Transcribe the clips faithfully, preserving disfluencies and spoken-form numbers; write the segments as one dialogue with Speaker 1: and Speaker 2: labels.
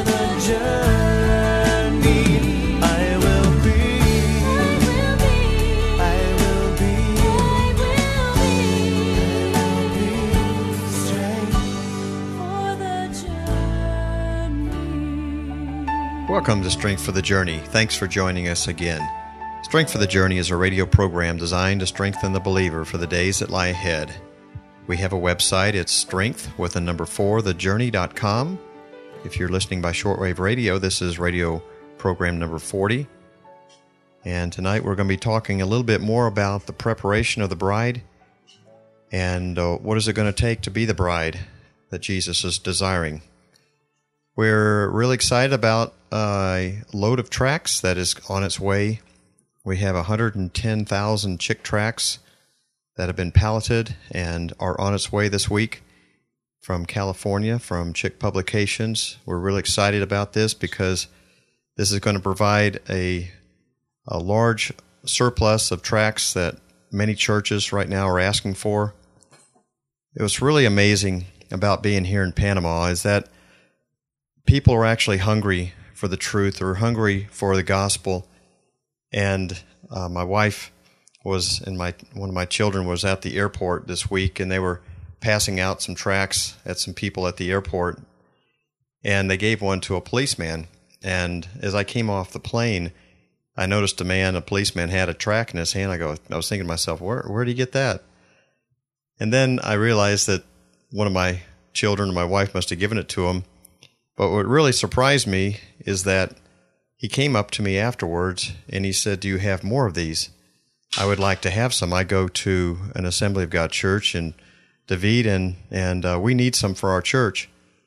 Speaker 1: the journey. I will be, I will be, I will be strength for the journey.
Speaker 2: Welcome to Strength for the Journey. Thanks for joining us again. Strength for the Journey is a radio program designed to strengthen the believer for the days that lie ahead. We have a website. It's strength with a number four, the journey dot com. If you're listening by shortwave radio, this is radio program number forty. And tonight we're going to be talking a little bit more about the preparation of the bride and uh, what is it going to take to be the bride that Jesus is desiring. We're really excited about a load of tracts that is on its way. We have one hundred ten thousand chick tracts that have been palleted and are on its way this week from California, from Chick Publications. We're really excited about this because this is going to provide a, a large surplus of tracts that many churches right now are asking for. It was really amazing about being here in Panama is that people are actually hungry for the truth or hungry for the gospel. And uh, my wife was, and my one of my children was at the airport this week, and they were passing out some tracts at some people at the airport, and they gave one to a policeman. And as I came off the plane, I noticed a man, a policeman, had a tract in his hand. I go, I was thinking to myself, where where did he get that? And then I realized that one of my children or my wife must have given it to him. But what really surprised me is that he came up to me afterwards and he said, do you have more of these? I would like to have some. I go to an Assembly of God church in David, and, and uh, we need some for our church.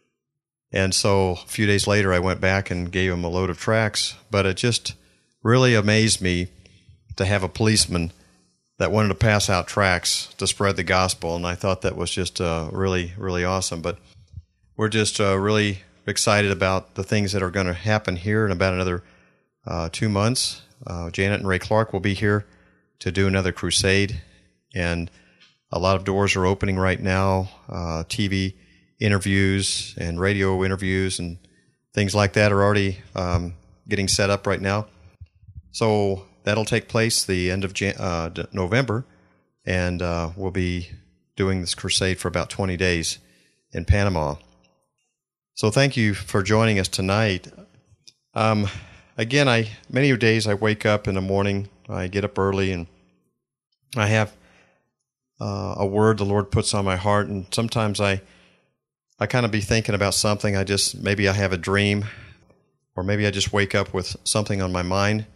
Speaker 2: And so a few days later, I went back and gave him a load of tracts. But it just really amazed me to have a policeman that wanted to pass out tracts to spread the gospel. And I thought that was just uh, really, really awesome. But we're just uh, really excited about the things that are going to happen here in about another uh, two months. Uh, Janet and Ray Clark will be here to do another crusade, and a lot of doors are opening right now. Uh, T V interviews and radio interviews and things like that are already um, getting set up right now. So that'll take place the end of Jan- uh, November, and uh, we'll be doing this crusade for about twenty days in Panama. So thank you for joining us tonight. Um, again, I many days I wake up in the morning, I get up early, and I have uh, a word the Lord puts on my heart, and sometimes I I kind of be thinking about something. I just, maybe I have a dream, or maybe I just wake up with something on my mind,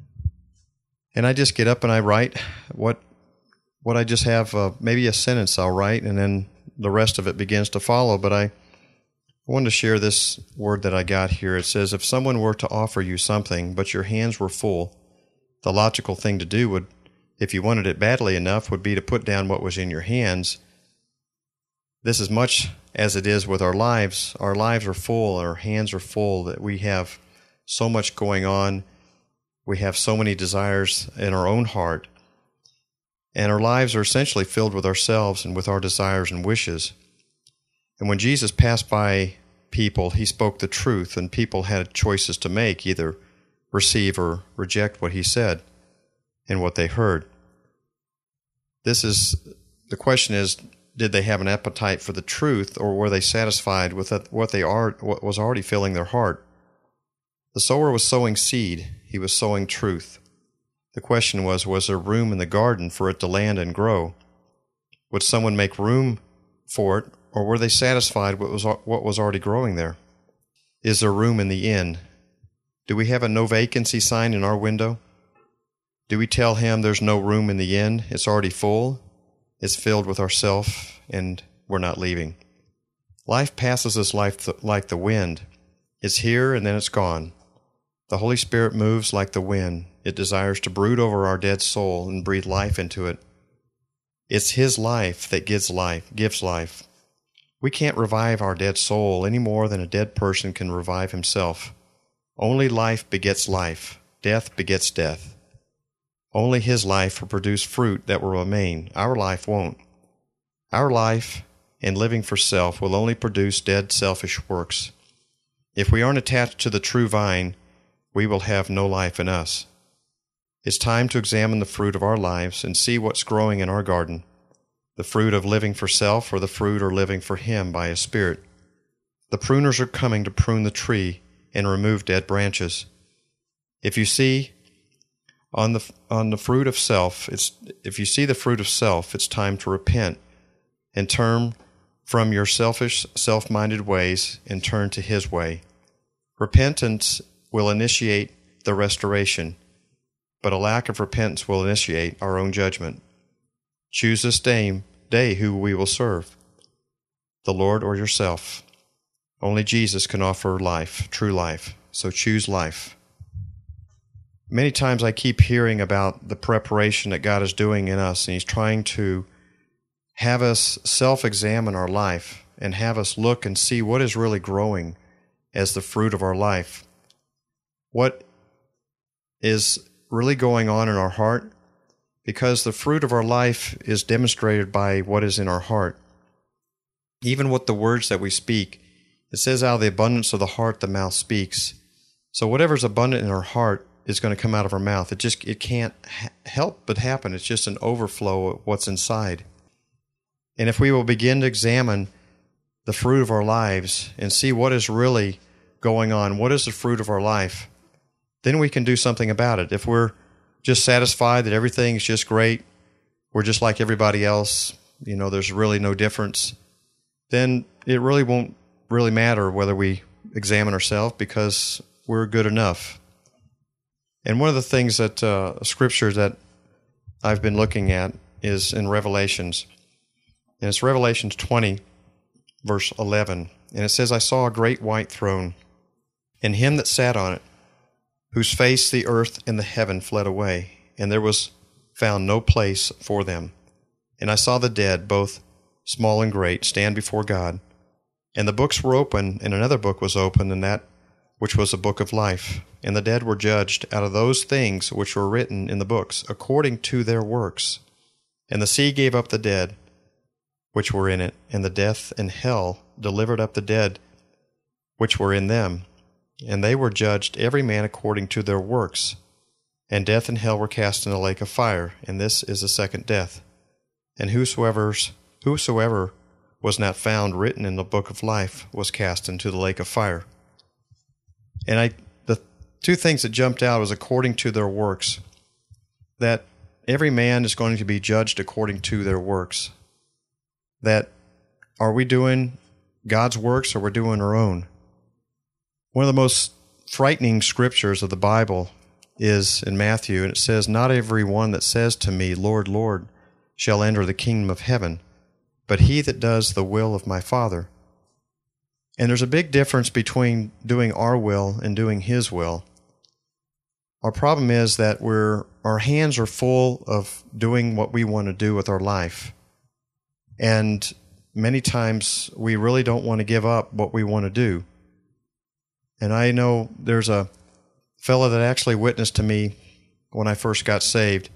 Speaker 2: and I just get up and I write what what I just have, uh, maybe a sentence I'll write, and then the rest of it begins to follow, but I I wanted to share this word that I got here. It says, if someone were to offer you something, but your hands were full, the logical thing to do would, if you wanted it badly enough, would be to put down what was in your hands. This is much as it is with our lives. Our lives are full, our hands are full, that we have so much going on. We have so many desires in our own heart. And our lives are essentially filled with ourselves and with our desires and wishes. And when Jesus passed by people, he spoke the truth, and people had choices to make, either receive or reject what he said and what they heard. This is, the question is, did they have an appetite for the truth, or were they satisfied with what they are, what was already filling their heart? The sower was sowing seed. He was sowing truth. The question was, was there room in the garden for it to land and grow? Would someone make room for it, or were they satisfied with what was already growing there? Is there room in the inn? Do we have a no vacancy sign in our window? Do we tell him there's no room in the inn? It's already full. It's filled with ourself, and we're not leaving. Life passes us like the wind. It's here and then it's gone. The Holy Spirit moves like the wind. It desires to brood over our dead soul and breathe life into it. It's his life that gives life, gives life. We can't revive our dead soul any more than a dead person can revive himself. Only life begets life. Death begets death. Only his life will produce fruit that will remain. Our life won't. Our life and living for self will only produce dead, selfish works. If we aren't attached to the true vine, we will have no life in us. It's time to examine the fruit of our lives and see what's growing in our garden, the fruit of living for self or the fruit of living for Him by His Spirit. The pruners are coming to prune the tree and remove dead branches. If you see on the on the fruit of self, it's if you see the fruit of self, it's time to repent and turn from your selfish, self-minded ways and turn to His way. Repentance will initiate the restoration, but a lack of repentance will initiate our own judgment. Choose this day, day who we will serve, the Lord or yourself. Only Jesus can offer life, true life, so choose life. Many times I keep hearing about the preparation that God is doing in us, and He's trying to have us self-examine our life and have us look and see what is really growing as the fruit of our life. What is really going on in our heart? Because the fruit of our life is demonstrated by what is in our heart. Even with the words that we speak, it says out of the abundance of the heart the mouth speaks. So whatever's abundant in our heart is going to come out of our mouth. It just it can't ha- help but happen. It's just an overflow of what's inside. And if we will begin to examine the fruit of our lives and see what is really going on, what is the fruit of our life, then we can do something about it. If we're just satisfied that everything is just great, we're just like everybody else, you know, there's really no difference, then it really won't really matter whether we examine ourselves because we're good enough. And one of the things that uh, Scripture that I've been looking at is in Revelations. And it's Revelations twenty, verse eleven. And it says, I saw a great white throne, and Him that sat on it, whose face the earth and the heaven fled away, and there was found no place for them. And I saw the dead, both small and great, stand before God. And the books were open, and another book was opened, and that which was a book of life. And the dead were judged out of those things which were written in the books, according to their works. And the sea gave up the dead which were in it, and the death and hell delivered up the dead which were in them. And they were judged every man according to their works. And death and hell were cast in the lake of fire, and this is the second death. And whosoever's, whosoever was not found written in the book of life was cast into the lake of fire. And I, the two things that jumped out was according to their works, that every man is going to be judged according to their works. That are we doing God's works or we're doing our own? One of the most frightening scriptures of the Bible is in Matthew, and it says, not every one that says to me, Lord, Lord, shall enter the kingdom of heaven, but he that does the will of my Father. And there's a big difference between doing our will and doing His will. Our problem is that we're our hands are full of doing what we want to do with our life. And many times we really don't want to give up what we want to do. And I know there's a fellow that actually witnessed to me when I first got saved.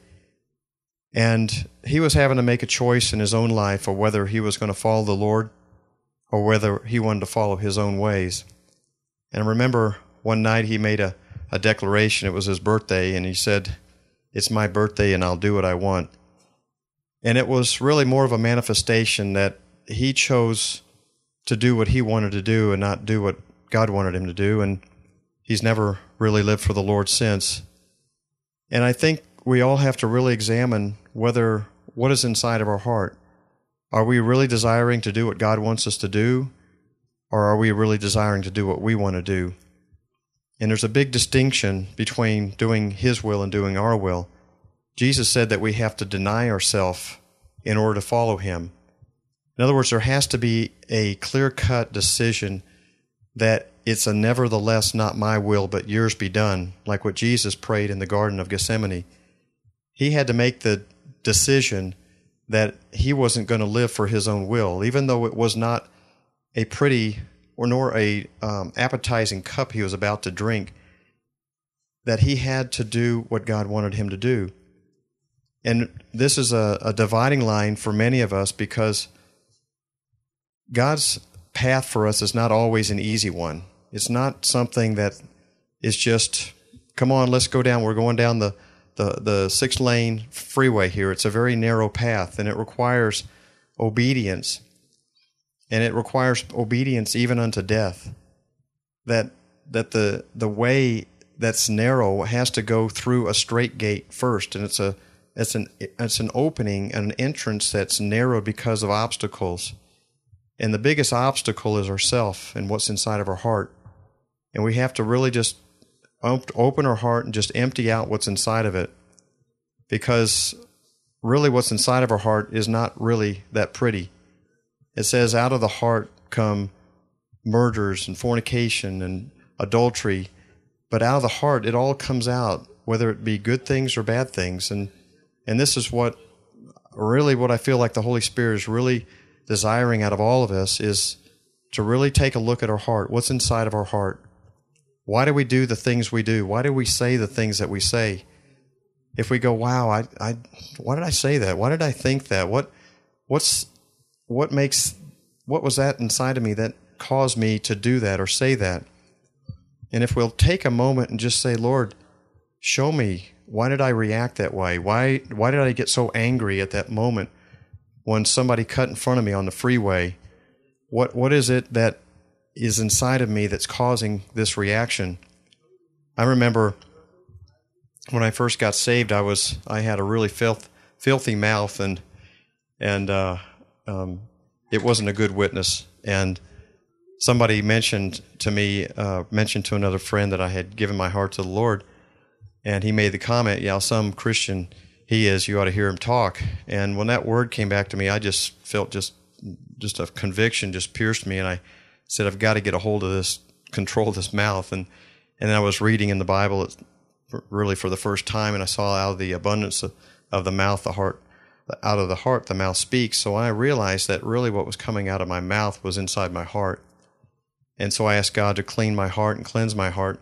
Speaker 2: And he was having to make a choice in his own life of whether he was going to follow the Lord or whether he wanted to follow his own ways. And I remember one night he made a, a declaration. It was his birthday, and he said, it's my birthday and I'll do what I want. And it was really more of a manifestation that he chose to do what he wanted to do and not do what God wanted him to do. And he's never really lived for the Lord since. And I think we all have to really examine whether what is inside of our heart. Are we really desiring to do what God wants us to do, or are we really desiring to do what we want to do? And there's a big distinction between doing His will and doing our will. Jesus said that we have to deny ourselves in order to follow Him. In other words, there has to be a clear-cut decision that it's a nevertheless not my will but yours be done, like what Jesus prayed in the Garden of Gethsemane. He had to make the decision that he wasn't going to live for his own will, even though it was not a pretty or nor a um, appetizing cup he was about to drink, that he had to do what God wanted him to do. And this is a, a dividing line for many of us, because God's path for us is not always an easy one. It's not something that is just, come on, let's go down. We're going down the, the, the six-lane freeway here. It's a very narrow path, and it requires obedience. And it requires obedience even unto death. That that the the way that's narrow has to go through a straight gate first, and it's a it's an it's an opening, an entrance that's narrow because of obstacles. And the biggest obstacle is ourself and what's inside of our heart. And we have to really just open our heart and just empty out what's inside of it. Because really what's inside of our heart is not really that pretty. It says out of the heart come murders and fornication and adultery. But out of the heart, it all comes out, whether it be good things or bad things. And and this is what, really what I feel like the Holy Spirit is really desiring out of all of us, is to really take a look at our heart. What's inside of our heart? Why do we do the things we do? Why do we say the things that we say? If we go, wow, I, I, why did I say that? Why did I think that? What, what's, what makes, what was that inside of me that caused me to do that or say that? And if we'll take a moment and just say, Lord, show me, why did I react that way? Why, why did I get so angry at that moment when somebody cut in front of me on the freeway? What, what is it that is inside of me that's causing this reaction? I remember when I first got saved, I was I had a really filth, filthy mouth, and and uh, um, it wasn't a good witness. And somebody mentioned to me, uh, mentioned to another friend that I had given my heart to the Lord, and he made the comment, "Yeah, some Christian he is. You ought to hear him talk." And when that word came back to me, I just felt just just a conviction just pierced me, and I said, "I've got to get a hold of this, control this mouth." And and then I was reading in the Bible, it's really for the first time, and I saw out of the abundance of, of the mouth, the heart, out of the heart, the mouth speaks. So I realized that really what was coming out of my mouth was inside my heart. And so I asked God to clean my heart and cleanse my heart.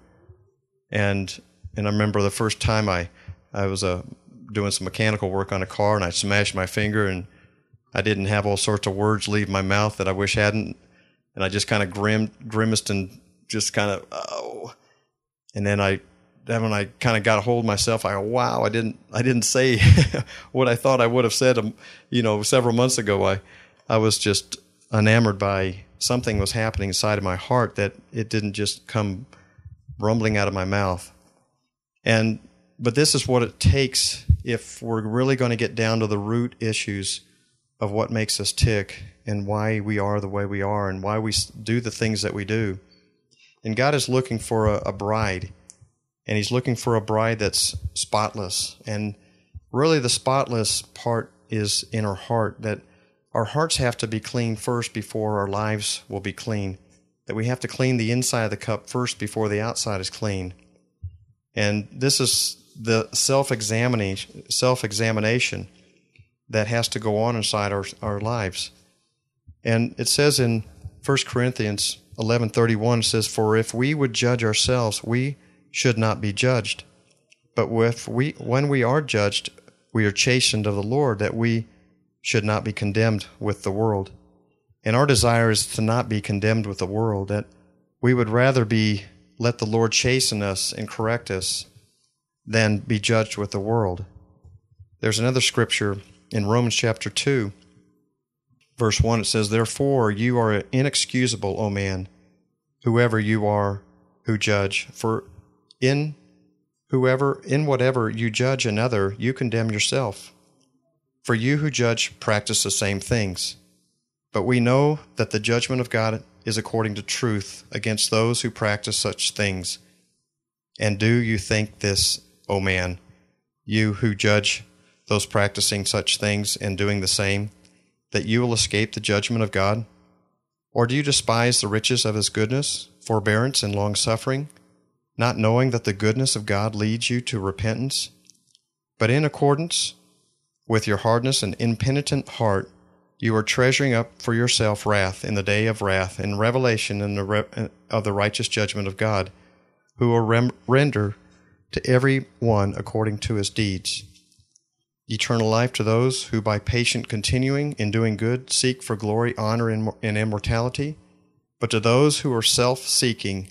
Speaker 2: And and I remember the first time I, I was uh, doing some mechanical work on a car, and I smashed my finger, and I didn't have all sorts of words leave my mouth that I wish hadn't. And I just kind of grim, grimaced and just kind of, oh. And then I, then when I kind of got a hold of myself, I go, wow, I didn't, I didn't say what I thought I would have said, um, you know, several months ago. I, I was just enamored by something was happening inside of my heart that it didn't just come rumbling out of my mouth. And, but this is what it takes if we're really going to get down to the root issues of what makes us tick and why we are the way we are and why we do the things that we do. And God is looking for a, a bride. And he's looking for a bride that's spotless. And really the spotless part is in our heart, that our hearts have to be clean first before our lives will be clean. That we have to clean the inside of the cup first before the outside is clean. And this is the self-examination, self-examination that has to go on inside our, our lives. And it says in First Corinthians eleven thirty-one, it says, "For if we would judge ourselves, we should not be judged. But if we, when we are judged, we are chastened of the Lord, that we should not be condemned with the world." And our desire is to not be condemned with the world, that we would rather be, let the Lord chasten us and correct us than be judged with the world. There's another scripture in Romans chapter two, verse one. It says, "Therefore you are inexcusable, O man, whoever you are who judge. For in whoever, in whatever you judge another, you condemn yourself. For you who judge practice the same things. But we know that the judgment of God is according to truth against those who practice such things. And do you think this, O man, you who judge those practicing such things and doing the same, that you will escape the judgment of God? Or do you despise the riches of his goodness, forbearance, and long-suffering, not knowing that the goodness of God leads you to repentance? But in accordance with your hardness and impenitent heart, you are treasuring up for yourself wrath in the day of wrath and revelation in the re- of the righteous judgment of God, who will rem- render to every one according to his deeds. Eternal life to those who by patient continuing in doing good seek for glory, honor, and immortality, but to those who are self-seeking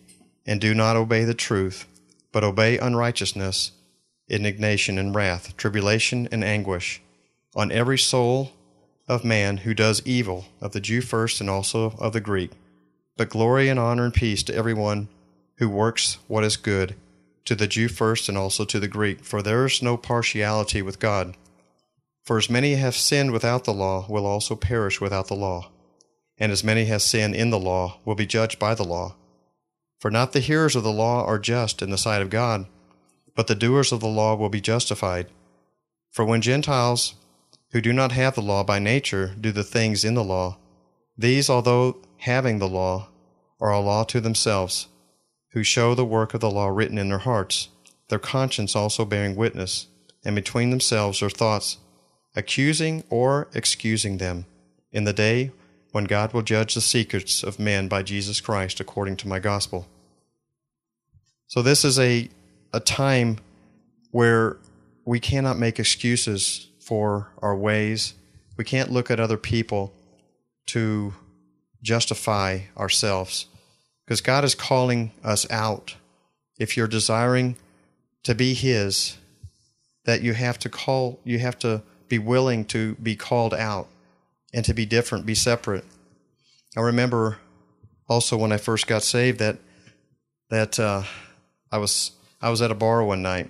Speaker 2: and do not obey the truth, but obey unrighteousness, indignation and wrath, tribulation and anguish, on every soul of man who does evil, of the Jew first and also of the Greek. But glory and honor and peace to everyone who works what is good, to the Jew first and also to the Greek, for there is no partiality with God. For as many have sinned without the law will also perish without the law, and as many have sinned in the law will be judged by the law. For not the hearers of the law are just in the sight of God, but the doers of the law will be justified. For when Gentiles, who do not have the law by nature, do the things in the law, these, although having the law, are a law to themselves, who show the work of the law written in their hearts, their conscience also bearing witness, and between themselves their thoughts, accusing or excusing them, in the day when God will judge the secrets of men by Jesus Christ according to my gospel. So this is a, a time where we cannot make excuses for our ways. We can't look at other people to justify ourselves, because God is calling us out. If you're desiring to be His, that you have to call, you have to be willing to be called out and to be different, be separate. I remember also when I first got saved that that uh, I was I was at a bar one night,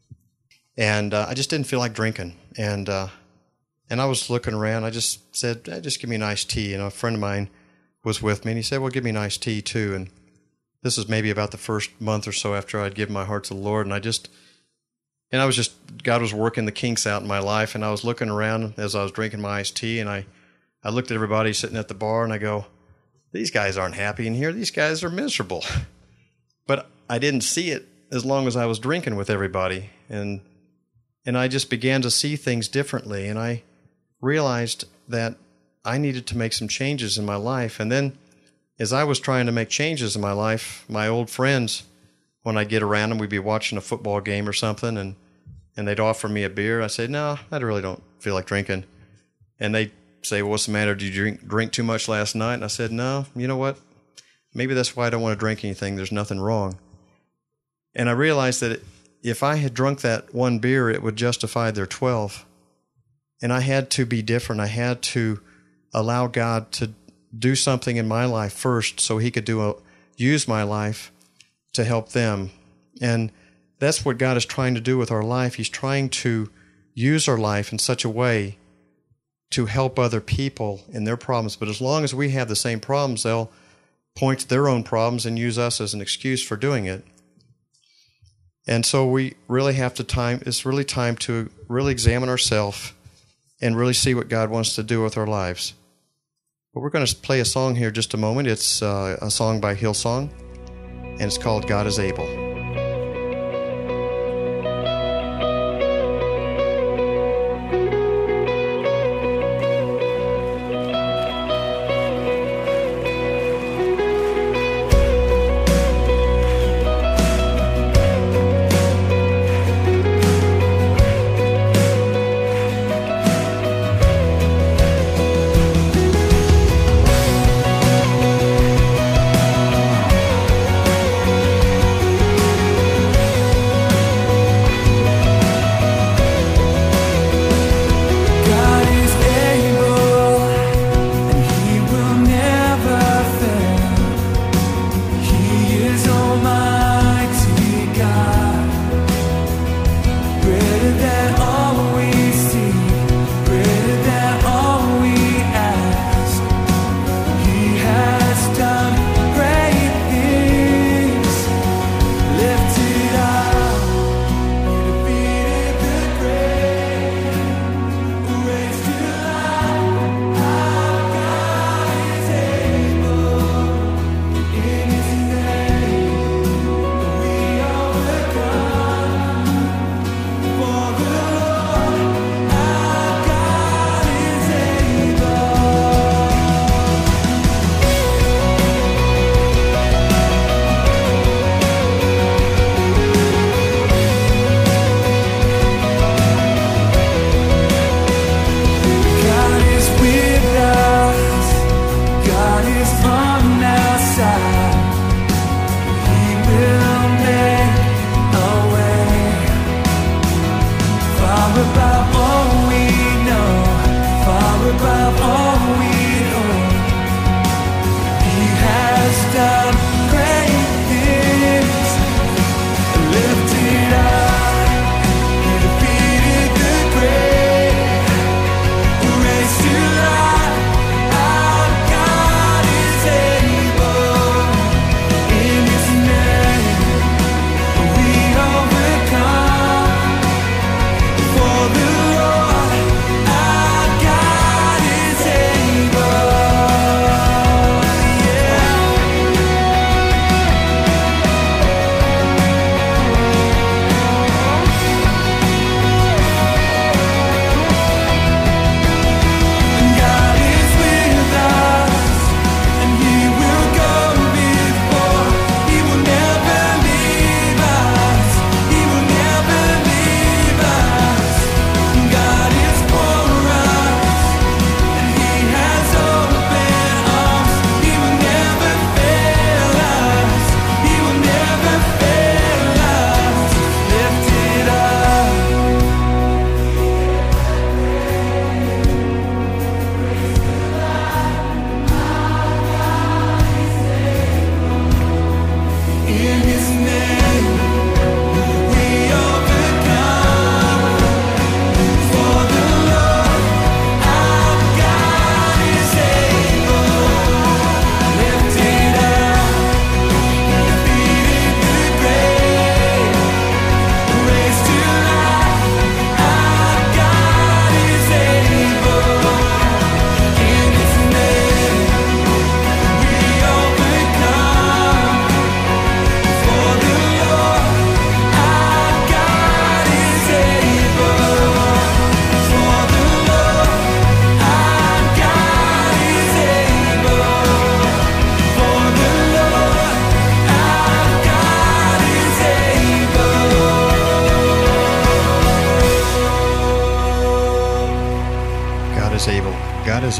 Speaker 2: and uh, I just didn't feel like drinking, and uh, and I was looking around. I just said, hey, "Just give me an iced tea." And a friend of mine was with me, and he said, "Well, give me an iced tea too." And this was maybe about the first month or so after I'd given my heart to the Lord, and I just and I was just God was working the kinks out in my life, and I was looking around as I was drinking my iced tea, and I. I looked at everybody sitting at the bar, and I go, these guys aren't happy in here. These guys are miserable. But I didn't see it as long as I was drinking with everybody. And and I just began to see things differently. And I realized that I needed to make some changes in my life. And then as I was trying to make changes in my life, my old friends, when I'd get around them, we'd be watching a football game or something, and, and they'd offer me a beer. I said, no, I really don't feel like drinking. And they'd say, well, what's the matter? Did you drink drink too much last night? And I said, no, you know what? Maybe that's why I don't want to drink anything. There's nothing wrong. And I realized that if I had drunk that one beer, it would justify their twelve. And I had to be different. I had to allow God to do something in my life first so He could do a, use my life to help them. And that's what God is trying to do with our life. He's trying to use our life in such a way to help other people in their problems. But as long as we have the same problems, they'll point to their own problems and use us as an excuse for doing it. And so we really have to time, it's really time to really examine ourselves and really see what God wants to do with our lives. But we're going to play a song here in just a moment. It's uh, a song by Hillsong, and it's called God is Able.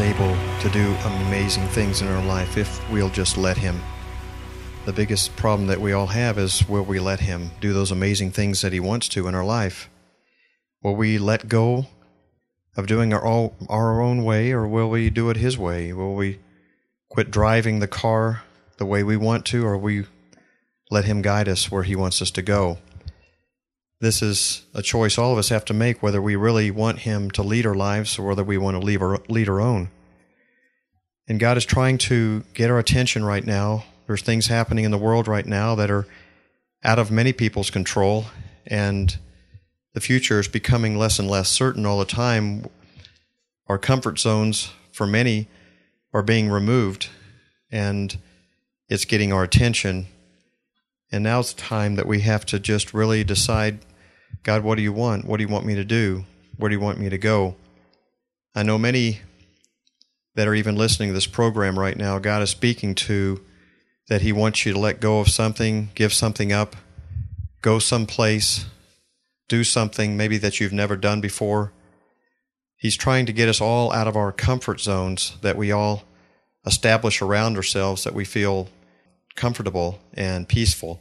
Speaker 2: able to do amazing things in our life if we'll just let Him. The biggest problem that we all have is, will we let Him do those amazing things that He wants to in our life? Will we let go of doing our, all, our own way, or will we do it His way? Will we quit driving the car the way we want to, or will we let Him guide us where He wants us to go? This is a choice all of us have to make, whether we really want Him to lead our lives or whether we want to leave our, lead our own. And God is trying to get our attention right now. There's things happening in the world right now that are out of many people's control, and the future is becoming less and less certain all the time. Our comfort zones, for many, are being removed, and it's getting our attention. And now's the time that we have to just really decide, God, what do you want? What do you want me to do? Where do you want me to go? I know many that are even listening to this program right now, God is speaking to, that He wants you to let go of something, give something up, go someplace, do something maybe that you've never done before. He's trying to get us all out of our comfort zones that we all establish around ourselves, that we feel comfortable and peaceful.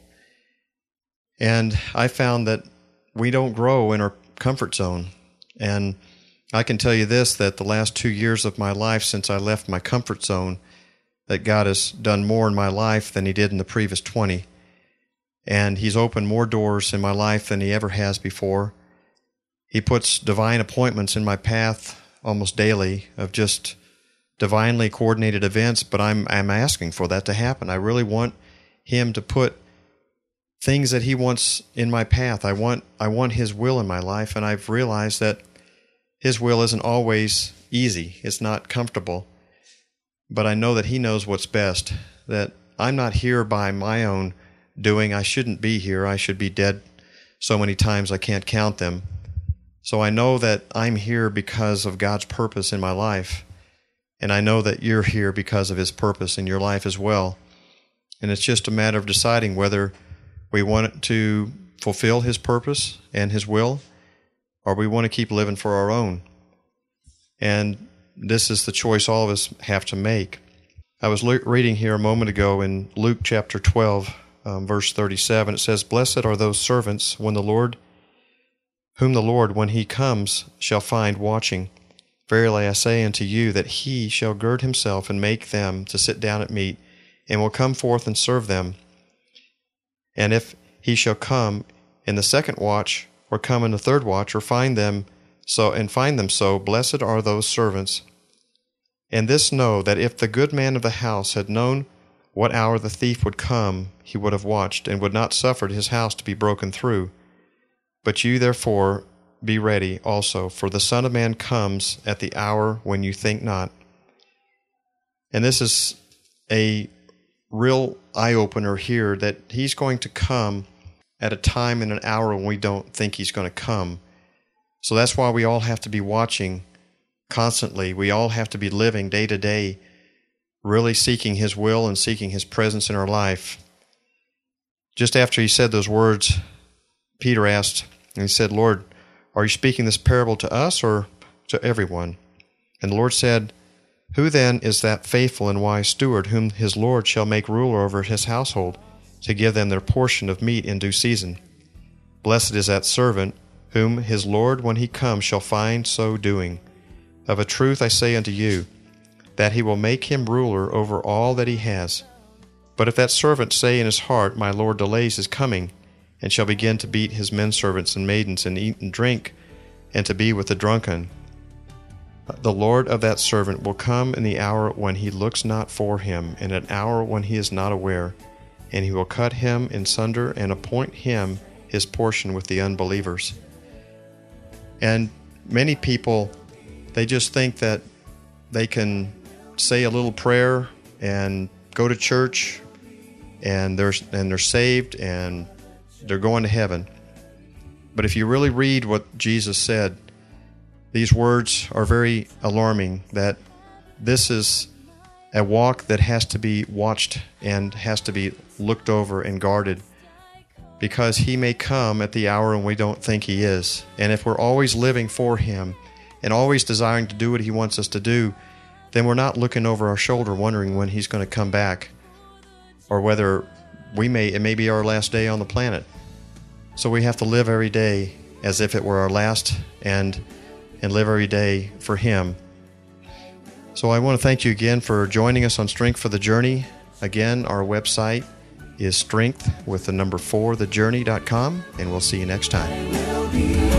Speaker 2: And I found that we don't grow in our comfort zone. And I can tell you this, that the last two years of my life since I left my comfort zone, that God has done more in my life than He did in the previous twenty. And He's opened more doors in my life than He ever has before. He puts divine appointments in my path almost daily of just divinely coordinated events, but I'm I'm asking for that to happen. I really want Him to put things that He wants in my path. I want I want His will in my life, and I've realized that His will isn't always easy. It's not comfortable. But I know that He knows what's best, that I'm not here by my own doing. I shouldn't be here. I should be dead so many times I can't count them. So I know that I'm here because of God's purpose in my life. And I know that you're here because of His purpose in your life as well. And it's just a matter of deciding whether we want to fulfill His purpose and His will, or we want to keep living for our own. And this is the choice all of us have to make. I was le- reading here a moment ago in Luke chapter twelve, um, verse thirty-seven. It says, "Blessed are those servants when the Lord, whom the Lord, when He comes, shall find watching. Verily I say unto you, that He shall gird Himself and make them to sit down at meat, and will come forth and serve them. And if He shall come in the second watch, or come in the third watch, or find them so and find them so, blessed are those servants. And this know, that if the good man of the house had known what hour the thief would come, he would have watched, and would not suffered his house to be broken through. But you therefore be ready also, for the Son of Man comes at the hour when you think not." And this is a real eye-opener here, that He's going to come at a time and an hour when we don't think He's going to come. So that's why we all have to be watching constantly. We all have to be living day to day, really seeking His will and seeking His presence in our life. Just after He said those words, Peter asked, and he said, "Lord, are you speaking this parable to us or to everyone?" And the Lord said, "Who then is that faithful and wise steward whom his Lord shall make ruler over his household, to give them their portion of meat in due season? Blessed is that servant whom his Lord, when he comes, shall find so doing. Of a truth I say unto you, that he will make him ruler over all that he has. But if that servant say in his heart, My Lord delays his coming, and shall begin to beat his menservants and maidens, and eat and drink, and to be with the drunken, the Lord of that servant will come in the hour when he looks not for him, in an hour when he is not aware, and he will cut him in sunder, and appoint him his portion with the unbelievers." And many people, they just think that they can say a little prayer and go to church, and they're and they're saved and they're going to heaven. But if you really read what Jesus said, these words are very alarming, that this is a walk that has to be watched and has to be looked over and guarded, because He may come at the hour when we don't think He is. And if we're always living for Him and always desiring to do what He wants us to do, then we're not looking over our shoulder wondering when he's going to come back, or whether we may it may be our last day on the planet. So we have to live every day as if it were our last, and and live every day for him. So I want to thank you again for joining us on Strength for the Journey. Again, our website is strength with the number four, the journey dot com, and we'll see you next time.
Speaker 1: will be